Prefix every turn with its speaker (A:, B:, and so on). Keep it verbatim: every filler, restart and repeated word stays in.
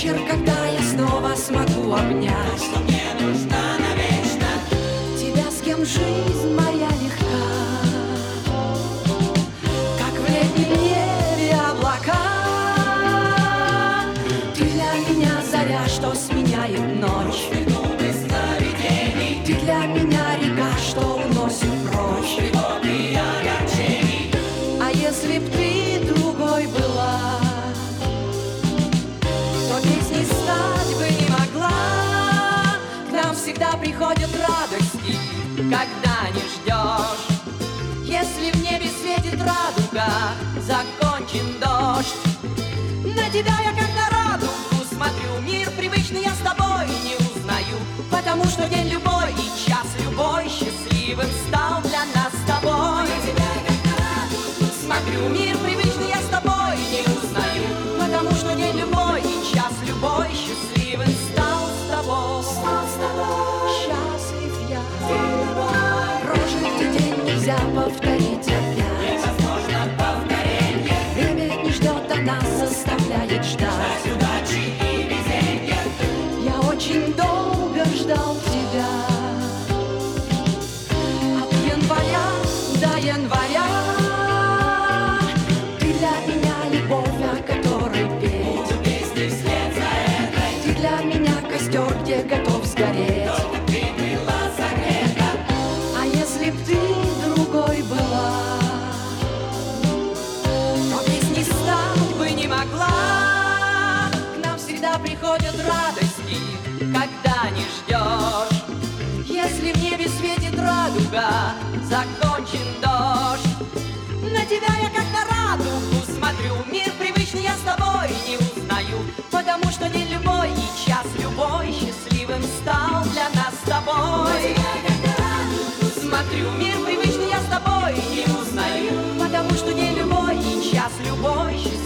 A: вечер, когда я снова смогу обнять,
B: что мне нужна навечно.
A: тебя, с кем жизнь моя легка, как в летнем небе облака. Ты для меня заря, что сменяет ночь, ты для меня река, что уносит прочь. А если б ты другой была, то песни стать бы не могла. К нам всегда приходят радости, когда не ждешь. Если в небе светит радуга, закончен дождь. На тебя я как на радугу смотрю, мир привычный я с тобой не узнаю, потому что день любой и час любой счастливым стал для нас с тобой. На тебя я как на радугу смотрю, мир привычный я с тобой не узнаю, потому что день любой и час любой счастливым стал с тобой. Стал с тобой. Счастлив я, прожитый день нельзя повторить опять.
B: Невозможно повторение.
A: Время не ждет, а нас заставляет ждать.
B: Ждать удачи и везенья.
A: Я очень долго ждал тебя, от января до января. Ты для меня любовь, о которой петь.
B: Буду песни вслед за этой.
A: Ты для меня костер, где готов сгореть.
B: Чтобы ты была согрета.
A: А если б ты другой была, то песни стать бы не могла. К нам всегда приходят радости, когда не ждешь. Если в небе светит радуга, закончен дождь. На тебя я как на радугу смотрю, мир привычный я с тобой не узнаю, потому что день любой и час любой счастливым стал для нас с тобой. На тебя я как на радугу смотрю, мир привычный я с тобой не узнаю, потому что день любой и час любой счастливым